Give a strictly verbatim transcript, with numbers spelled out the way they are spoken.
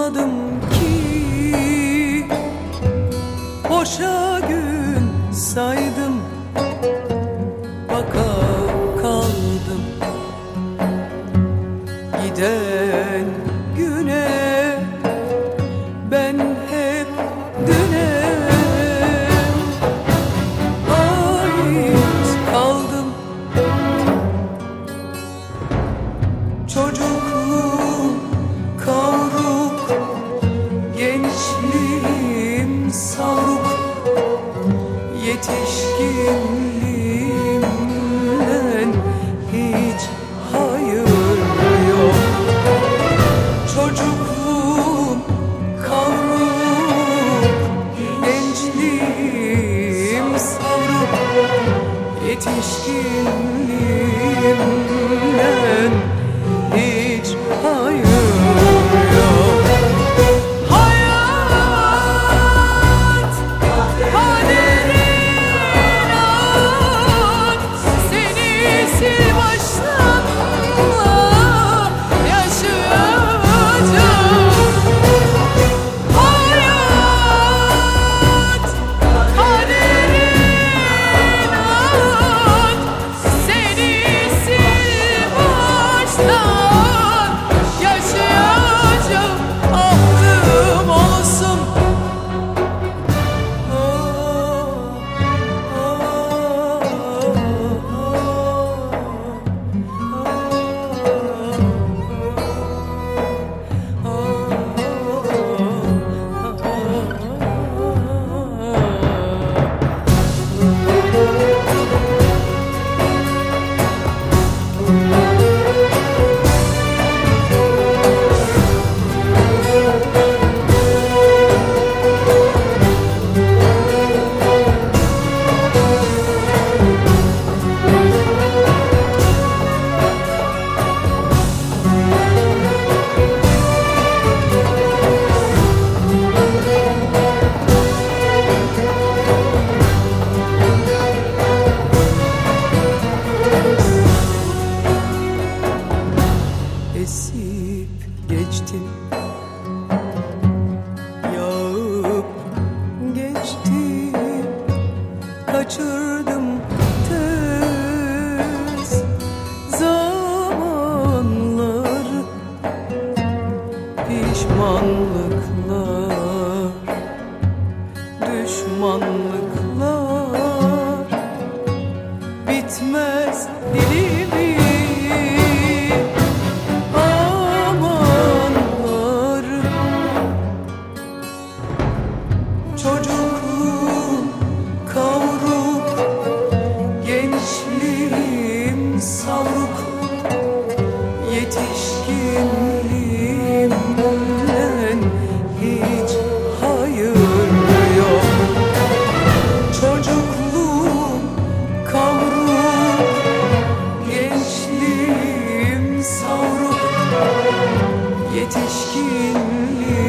Unutmadım ki boşa gün saydım, baka kaldım giden güne, ben hep düne ait kaldım. Çocukluğum kavruk, gençliğim savruk, yetişkinliğimden hiç hayır yok. Çocukluğum kavruk, gençliğim savruk, yetişkinliğimden hiç hayır yok. Hayat kaderin an, seni sil baştan yaşayacağım. Hayat kaderin an, seni sil baştan yaşayacağım. Aklım olsun. Esip geçti, yağıp geçti, kaçırdım tez zamanları, pişmanlıklar, düşmanlıklar, bitmez dilimi amanlar. Çocukluğum kavruk, gençliğim savruk, yetişkinliğimden hiç hayır yok. Çocukluğum kavruk, gençliğim savruk, yetişkinliğim